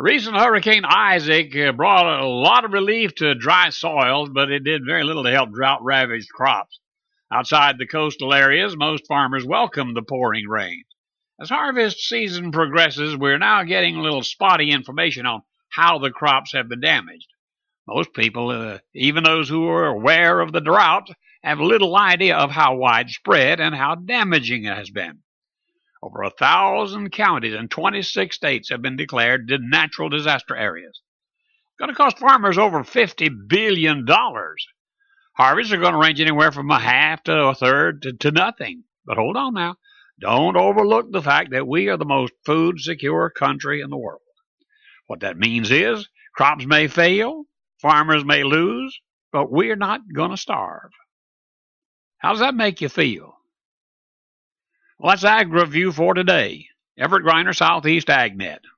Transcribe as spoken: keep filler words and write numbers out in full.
Recent Hurricane Isaac uh, brought a lot of relief to dry soils, but it did very little to help drought-ravaged crops. Outside the coastal areas, most farmers welcome the pouring rain. As harvest season progresses, we're now getting a little spotty information on how the crops have been damaged. Most people, uh, even those who are aware of the drought, have little idea of how widespread and how damaging it has been. Over a thousand counties and twenty-six states have been declared natural disaster areas. It's going to cost farmers over fifty billion dollars. Harvests are going to range anywhere from a half to a third to, to nothing. But hold on now. Don't overlook the fact that we are the most food-secure country in the world. What that means is crops may fail, farmers may lose, but we're not going to starve. How does that make you feel? Well, that's Ag Review for today. Everett Griner, Southeast AgNet.